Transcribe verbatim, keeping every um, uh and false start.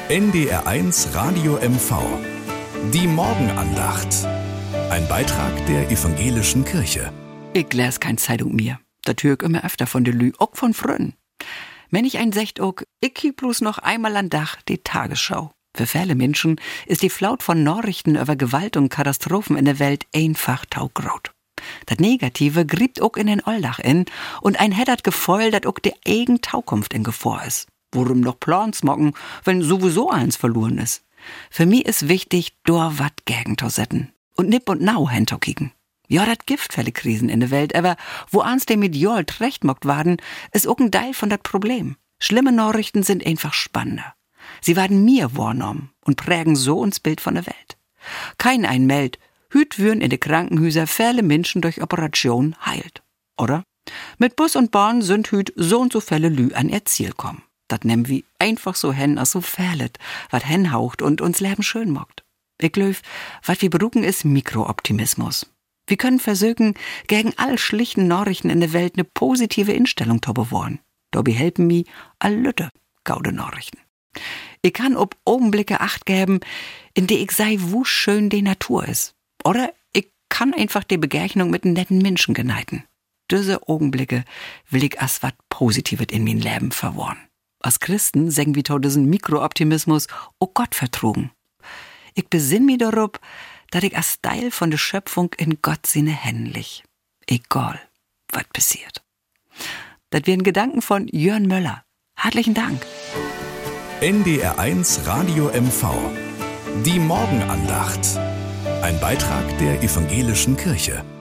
N D R eins Radio M V. Die Morgenandacht. Ein Beitrag der evangelischen Kirche. Ich les kein Zeitung mehr. Da hör ich immer öfter von de Lü, auch von Frön. Wenn ich ein secht ook, ich kiek bloß noch einmal an Dach die Tagesschau. Für viele Menschen ist die Flaut von Nachrichten über Gewalt und Katastrophen in der Welt einfach taugraut. Das Negative griebt ook in den Alldach in und ein hättert Gefühl, dat ook die eigen Taukunft in Gefahr ist. Worum noch Plans machen, wenn sowieso eins verloren ist? Für mich ist wichtig, dor wat gegen zu setzen und nipp und nau hinzukicken. Ja, dat gibt viele Krisen in der Welt, aber wo ans dem medial trechtmockt waren, ist ook ein Teil von dat Problem. Schlimme Nachrichten sind einfach spannender. Sie werden mir wahrgenommen und prägen so uns Bild von der Welt. Kein ein meldt, hüt würden in de Krankenhäuser viele Menschen durch Operation heilt. Oder? Mit Bus und Bahn sind hüt so und so viele Lü an ihr Ziel kommen. Dat nehmen wir einfach so hen, als so fählet, wat hen haucht und uns Leben schön mockt. Ich glaub, wat wir berufen ist Mikrooptimismus. Wir können versuchen, gegen all schlichten Nachrichten in der Welt eine positive Instellung zu bewahren. Dabei helfen mir all lütte gaude Nachrichten. Ich kann ob Augenblicke Acht geben, in der ich sei, wo schön die Natur ist. Oder ich kann einfach die Begegnung mit einem netten Menschen geneiten. Diese Augenblicke will ich als wat Positives in mein Leben verwahren. Als Christen sagen wir to diesen Mikrooptimismus o Gott vertrugen. Ich besinn mich darauf, dass ich als Teil von der Schöpfung in Gott seine Hände lich. Egal, was passiert. Das wären Gedanken von Jörn Möller. Herzlichen Dank. N D R eins Radio M V. Die Morgenandacht. Ein Beitrag der evangelischen Kirche.